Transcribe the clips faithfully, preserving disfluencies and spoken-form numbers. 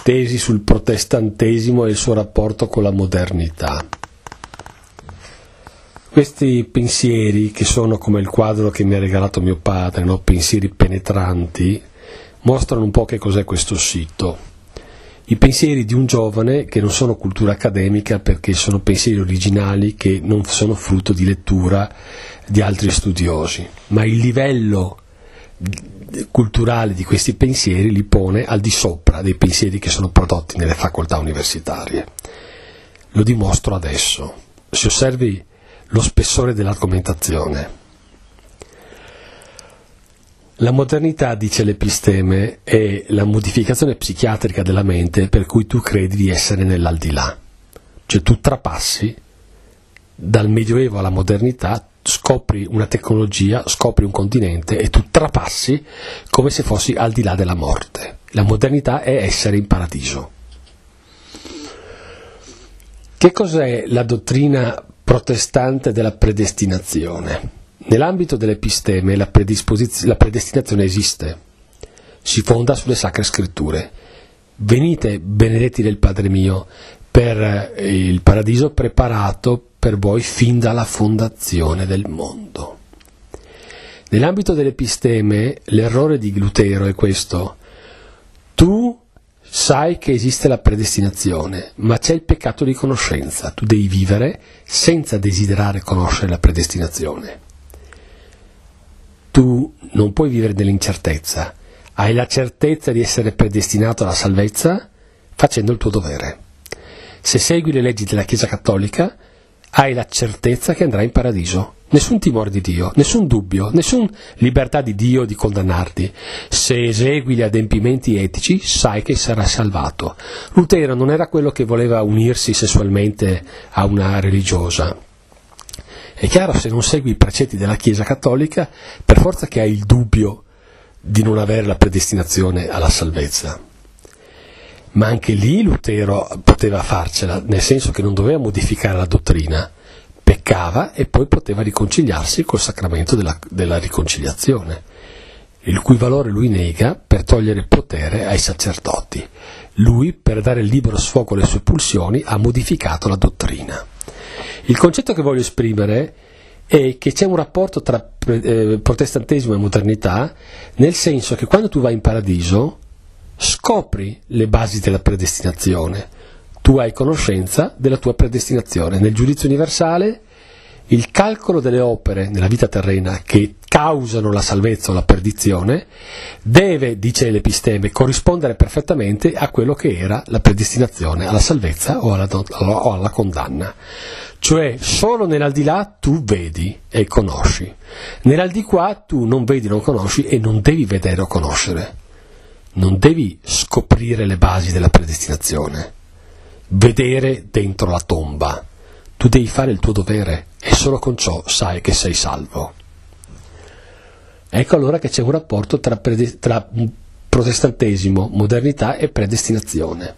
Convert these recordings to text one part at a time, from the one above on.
tesi sul protestantesimo e il suo rapporto con la modernità. Questi pensieri, che sono come il quadro che mi ha regalato mio padre, no? Pensieri penetranti, mostrano un po' che cos'è questo sito. I pensieri di un giovane che non sono cultura accademica, perché sono pensieri originali che non sono frutto di lettura di altri studiosi, ma il livello culturale di questi pensieri li pone al di sopra dei pensieri che sono prodotti nelle facoltà universitarie. Lo dimostro adesso. Se osservi lo spessore dell'argomentazione. La modernità, dice l'Episteme, è la modificazione psichiatrica della mente per cui tu credi di essere nell'aldilà. Cioè tu trapassi dal Medioevo alla modernità, scopri una tecnologia, scopri un continente e tu trapassi come se fossi al di là della morte. La modernità è essere in paradiso. Che cos'è la dottrina protestante della predestinazione? Nell'ambito dell'Episteme la, la predestinazione esiste, si fonda sulle sacre scritture. Venite benedetti del Padre mio, per il paradiso preparato per voi fin dalla fondazione del mondo. Nell'ambito dell'Episteme l'errore di Lutero è questo: tu sai che esiste la predestinazione, ma c'è il peccato di conoscenza. Tu devi vivere senza desiderare conoscere la predestinazione. Tu non puoi vivere nell'incertezza. Hai la certezza di essere predestinato alla salvezza facendo il tuo dovere. Se segui le leggi della Chiesa Cattolica, hai la certezza che andrai in paradiso. Nessun timore di Dio, nessun dubbio, nessuna libertà di Dio di condannarti. Se esegui gli adempimenti etici, sai che sarai salvato. Lutero non era quello che voleva unirsi sessualmente a una religiosa. È chiaro, se non segui i precetti della Chiesa Cattolica, per forza che hai il dubbio di non avere la predestinazione alla salvezza. Ma anche lì Lutero poteva farcela, nel senso che non doveva modificare la dottrina, peccava e poi poteva riconciliarsi col sacramento della, della riconciliazione, il cui valore lui nega per togliere potere ai sacerdoti. Lui, per dare libero sfogo alle sue pulsioni, ha modificato la dottrina. Il concetto che voglio esprimere è che c'è un rapporto tra eh, protestantesimo e modernità, nel senso che quando tu vai in paradiso scopri le basi della predestinazione, tu hai conoscenza della tua predestinazione. Nel giudizio universale il calcolo delle opere nella vita terrena che causano la salvezza o la perdizione deve, dice l'Episteme, corrispondere perfettamente a quello che era la predestinazione alla salvezza o alla, o alla condanna. Cioè solo nell'aldilà tu vedi e conosci, nell'aldilà tu non vedi, non conosci e non devi vedere o conoscere. Non devi scoprire le basi della predestinazione, vedere dentro la tomba. Tu devi fare il tuo dovere e solo con ciò sai che sei salvo. Ecco allora che c'è un rapporto tra, prede- tra protestantesimo, modernità e predestinazione.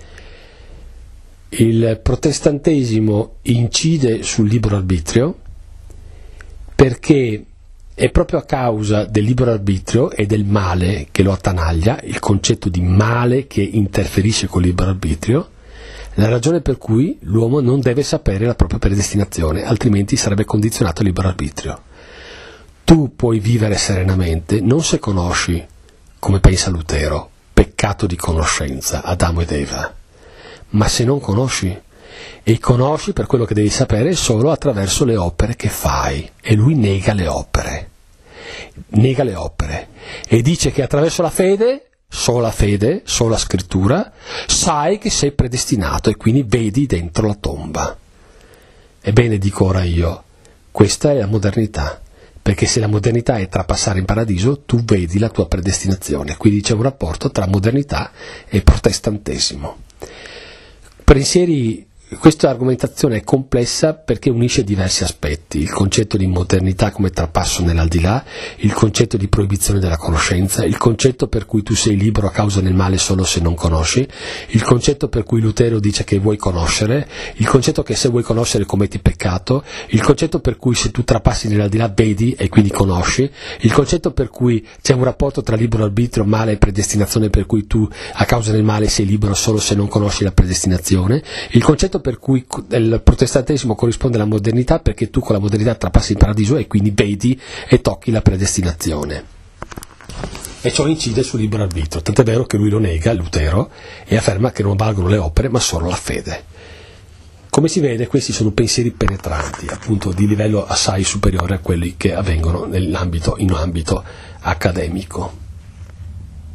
Il protestantesimo incide sul libero arbitrio perché è proprio a causa del libero arbitrio e del male che lo attanaglia, il concetto di male che interferisce col libero arbitrio, la ragione per cui l'uomo non deve sapere la propria predestinazione, altrimenti sarebbe condizionato al libero arbitrio. Tu puoi vivere serenamente non se conosci, come pensa Lutero, peccato di conoscenza, Adamo ed Eva, ma se non conosci. E conosci per quello che devi sapere solo attraverso le opere che fai, e lui nega le opere nega le opere e dice che attraverso la fede, sola fede, sola scrittura, sai che sei predestinato e quindi vedi dentro la tomba. Ebbene, dico ora io, questa è la modernità, perché se la modernità è trapassare in paradiso, tu vedi la tua predestinazione. Quindi c'è un rapporto tra modernità e protestantesimo. Pensieri questa argomentazione è complessa perché unisce diversi aspetti: il concetto di modernità come trapasso nell'aldilà, il concetto di proibizione della conoscenza, il concetto per cui tu sei libero a causa del male solo se non conosci, il concetto per cui Lutero dice che vuoi conoscere, il concetto che se vuoi conoscere commetti peccato, il concetto per cui se tu trapassi nell'aldilà vedi e quindi conosci, il concetto per cui c'è un rapporto tra libero arbitrio, male e predestinazione, per cui tu a causa del male sei libero solo se non conosci la predestinazione, il concetto per cui il protestantesimo corrisponde alla modernità perché tu con la modernità trapassi il paradiso e quindi vedi e tocchi la predestinazione. E ciò incide sul libero arbitrio, tant'è vero che lui lo nega, Lutero, e afferma che non valgono le opere ma solo la fede. Come si vede, questi sono pensieri penetranti, appunto di livello assai superiore a quelli che avvengono nell'ambito, in ambito accademico.